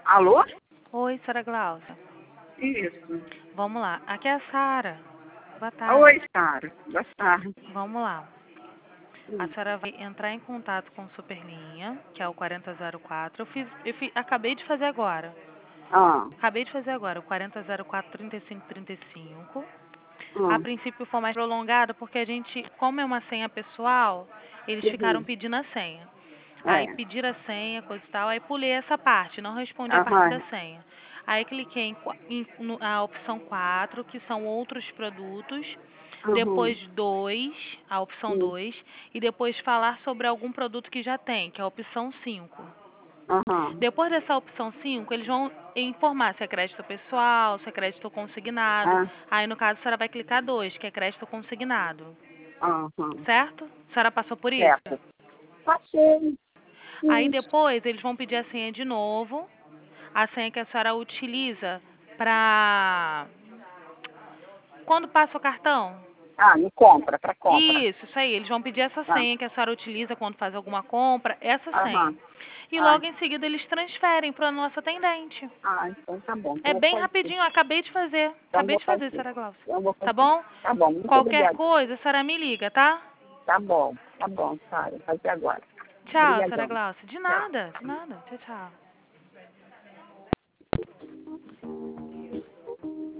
Alô? Oi, Sra. Glaucia. Isso. Vamos lá. Aqui é a Sara. Boa tarde. Oi, Sara. Boa tarde. Vamos lá. A senhora vai entrar em contato com o Superlinha, que é o 4004. Acabei de fazer agora. Ah, O 4004-3535. A ah, princípio foi mais prolongado porque a gente, como é uma senha pessoal, eles ficaram uhum. pedindo a senha. Aí É. pediram a senha, coisa e tal, aí pulei essa parte, não respondi a parte da Aham. senha. Aí cliquei na opção 4, que são outros produtos, Uhum. depois 2, a opção Sim. 2, e depois falar sobre algum produto que já tem, que é a opção 5. Aham. Depois dessa opção 5, eles vão informar se é crédito pessoal, se é crédito consignado. Ah, Aí, no caso, a senhora vai clicar 2, que é crédito consignado. aham. Certo? A senhora passou por isso? Certo. Passei. Aí, Isso. depois, eles vão pedir a senha de novo. A senha que a senhora utiliza para... Quando passa o cartão? Ah, me compra, pra compra. Isso aí. Eles vão pedir essa Ah, senha que a senhora utiliza quando faz alguma compra, essa senha. aham. E Ah, logo em seguida eles transferem para a nossa atendente. então tá bom. É Então vou bem fazer. rapidinho, eu acabei de fazer. Então Acabei vou de fazer, fazer. Sra. Glaucia. Então vou Tá fazer. bom? Tá bom, muito Qualquer obrigada. coisa, a senhora me liga, tá? Tá bom, Sara. Vou fazer agora. Tchau, Sra. Obrigadão. Glaucia. De Tchau. nada, de nada. Tchau, tchau.